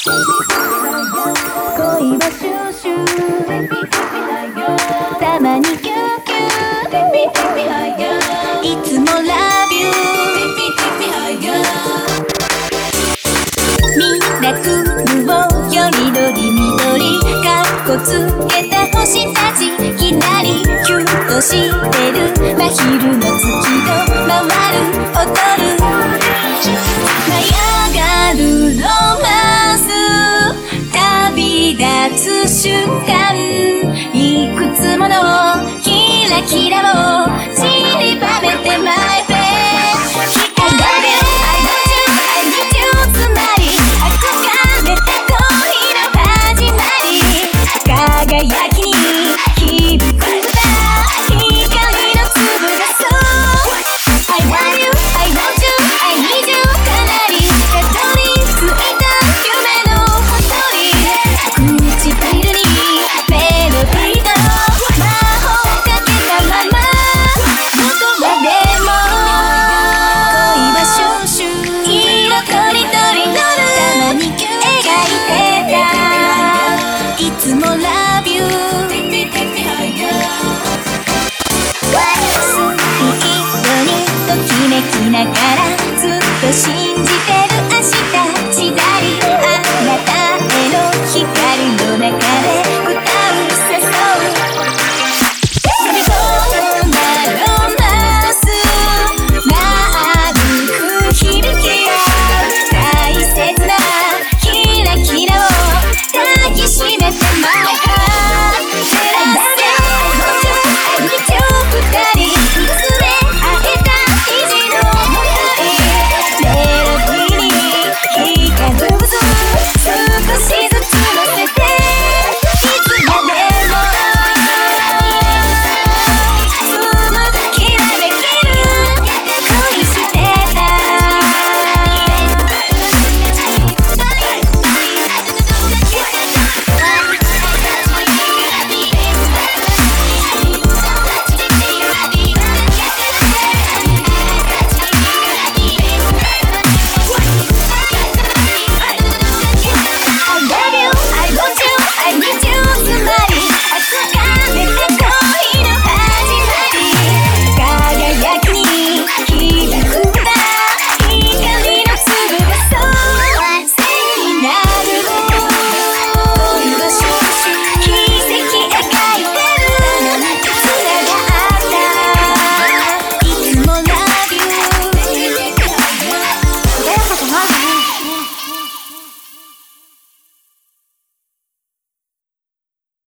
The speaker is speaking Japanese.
恋はシューシュー、たまにキューキュー、いつもラビュー、ミラクルをよりどり緑、かっこつけた星たち、きなりキュッとしてる真昼の月と回る踊る舞い上がるロマンス、旅立つ瞬間、いくつものキラキラを